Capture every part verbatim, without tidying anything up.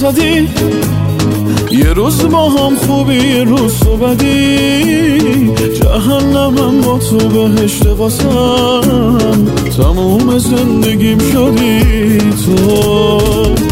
نزدی، یه روز با هم خوبی یه روز تو بدی، جهنمم با تو بهشت واسم، تموم زندگیم شدی تو.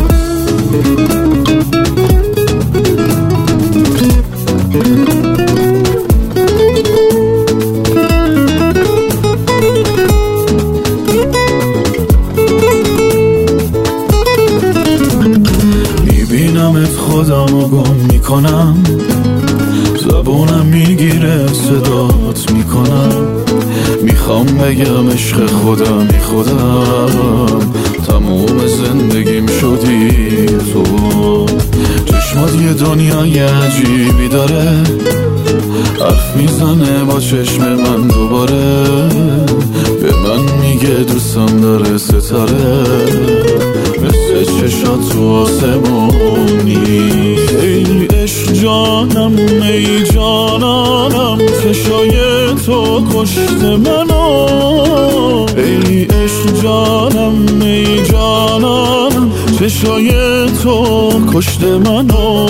میبینمت خودمو گم میکنم، زبونم میگیره صدات میکنم، میخوام بگم عشق خودم بی خودم، تموم زندگیم شدی تو. چشمات یه دنیای عجیبی داره، حرف میزنه با چشم من دوباره، به من میگه دوستم داره ستاره، مثل چشات تو آسمونی. ای عشق جانم ای جانانم، چشای تو کشت منو، ای عشق جانم ای جانانم، چشای تو کشت منو.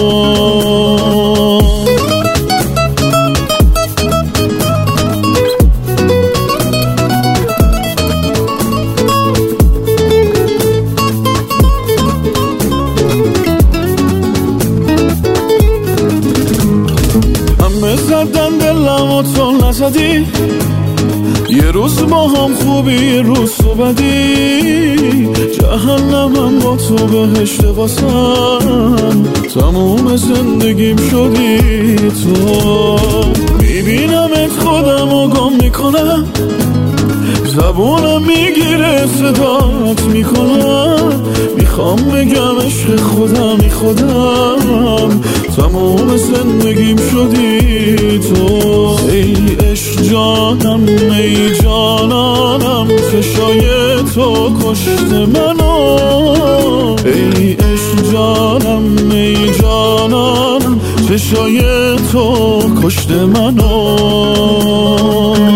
زدن دلم و تو نزدی، یه روز با هم خوبی یه روز تو بدی، جهنمم با تو بهشت واسم، تموم زندگیم شدی تو. میبینمت خودم و گم میکنم، زبونم میگیره صدات میکنم، میخوام بگم عشق خودم بی خودم، تموم زندگیم شدی تو. ای عشق جانم ای جانانم، چشای تو کشت منو، ای عشق جانم ای جانانم، چشای تو کشت منو.